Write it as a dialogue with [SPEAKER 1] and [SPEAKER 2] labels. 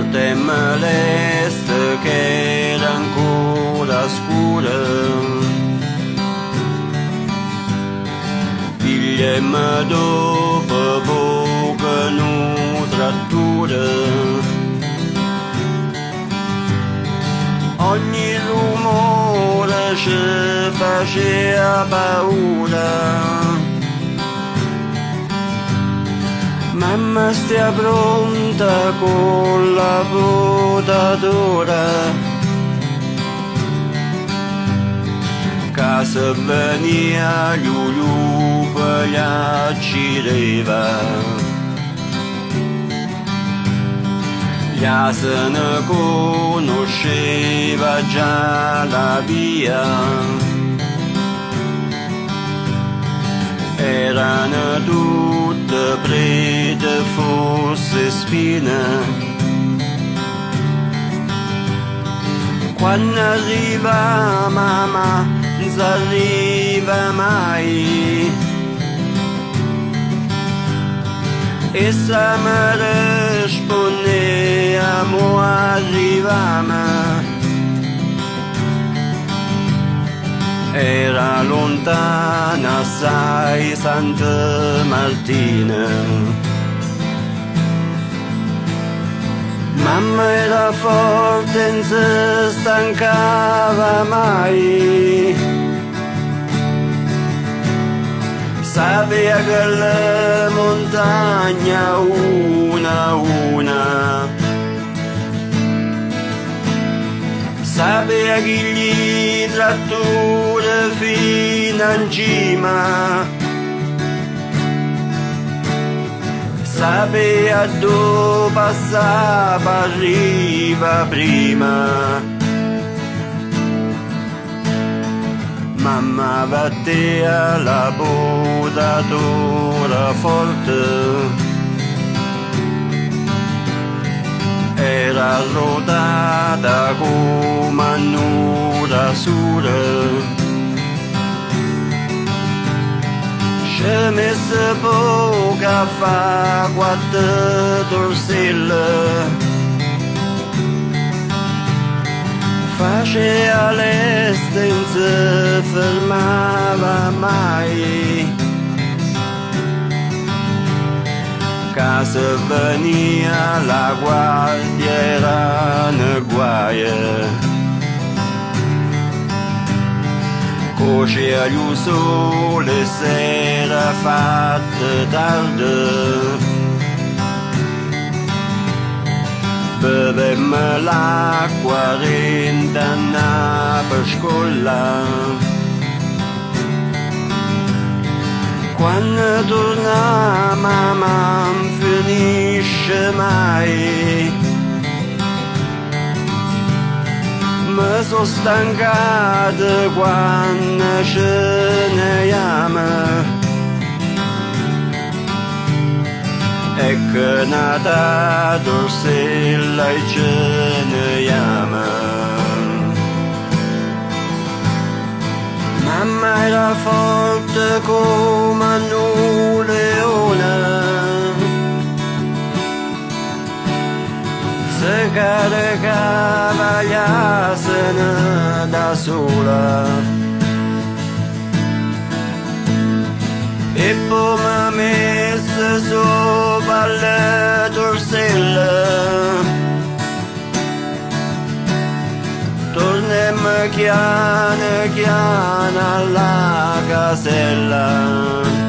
[SPEAKER 1] porte moleste che era ancora scura, pigliamo dopo poca nutrattura. Ogni rumore ci faceva paura. Mamma stia pronta con la potatora, casa venia Lulu gli accireva, già se ne conosceva già la via. Erano tutte prete, fosse spine. Quando arriva mamma, non si arriva mai. Essa mi risponde, mo arriviamo. Era lontana assai Santa Martina. Mamma era forte, non si stancava mai. Sapeva che la montagna una a una, sapeva che gli trattori fino in cima, sapeva dove passava arriva prima. Mamma batteva la potatora forte, era rotata come una sura. Ci messe poco a fa 4 torselle, faceva l'est e non si fermava mai. Casa venia la guardia era ne guaia. Cosceva il sole s'era fatta tardi, bevemmo l'acqua rintanna per scuola. Quando torna mamma non finisce mai. Mi sono stancata quando ce ne chiama, e che nata dorsella e ce ne chiama. Mamma era forte come un leone, se caricava gli asini da sola, e poi mi messe sopra le torselle. Tornemmo chiano chiano alla casella.